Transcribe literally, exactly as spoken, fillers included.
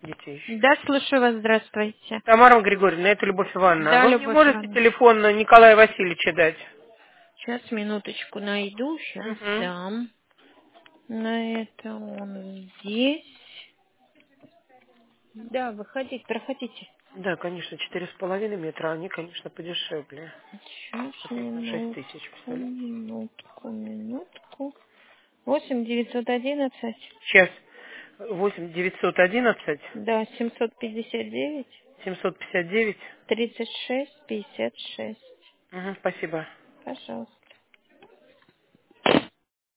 детей еще. Да, слушаю вас, здравствуйте. Тамара Григорьевна, это Любовь Ивановна. Да, Вы мне Любовь можете Ивановна. телефон Николая Васильевича дать? Сейчас, минуточку, найду, сейчас Угу. дам. На это он здесь. Да, выходите, проходите. Да, конечно, четыре с половиной метра, они, конечно, подешевле. Сейчас, Опять на шесть тысяч, минутку, представляете? минутку, минутку. Восемь девятьсот одиннадцать. Сейчас восемь девятьсот одиннадцать Да, семьсот пятьдесят девять. семьсот пятьдесят девять. Тридцать шесть пятьдесят шесть. Угу, спасибо. Пожалуйста.